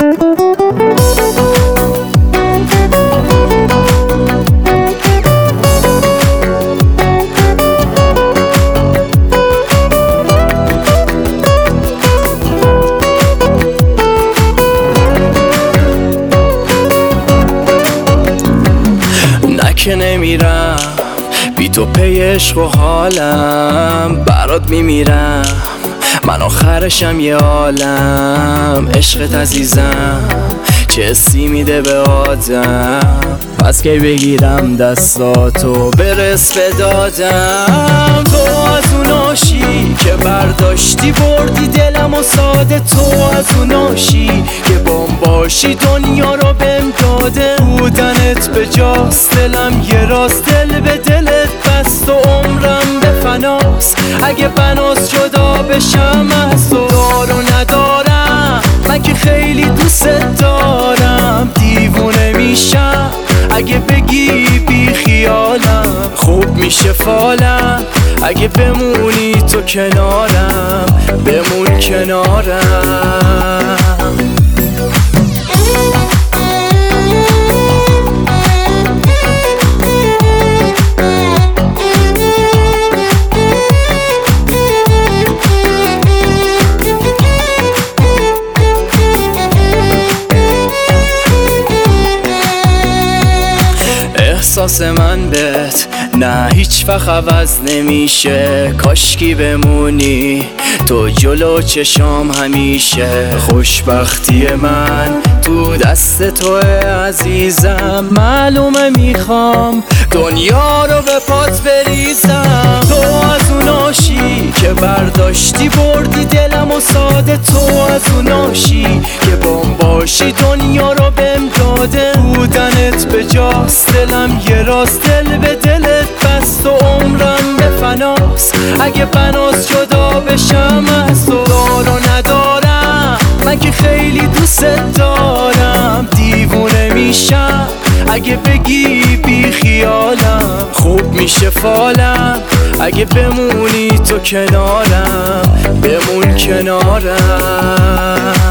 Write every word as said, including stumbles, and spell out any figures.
که نمیرم بی تو پی عشق و حالم برات میمیرم، من آخرشم یه عالم. عشقت عزیزم چه حسی میده به آدم، پس که بگیرم دستاتو برس به دادم. تو از اون آشی که برداشتی بردی دلم و ساده، تو از اون آشی که بام باشی دنیا رو بهم داده. بودنت به جاست دلم یه راست، دل به دلت بست و عمرم به فناست. اگه بناس جدا بشم از تو دار و ندارم، من که خیلی دوست دارم. دیوونه میشم اگه بگی بی خیالم، خوب میشه فالم اگه بمونی تو کنارم. بمون کنارم. احساس من بهت نه هیچ وقت عوض نمیشه، کاشکی بمونی تو جلو چشام همیشه. خوشبختی من تو دست تو عزیزم، معلومه میخوام دنیا رو به پات بریزم. تو از اون آشی که برداشتی بردی دلم و ساده، تو از اون آشی که بام باشی دنیا رو بهم داده. بودنت به جاست دلم یه راست، دل به دلت بست و عمرم به فناست. اگه بناس جدا بشم از تو دار و ندارم، من که خیلی دوست دارم. دیوونه میشم اگه بگی بی خیالم، خوب میشه فالم اگه بمونی تو کنارم. بمون کنارم.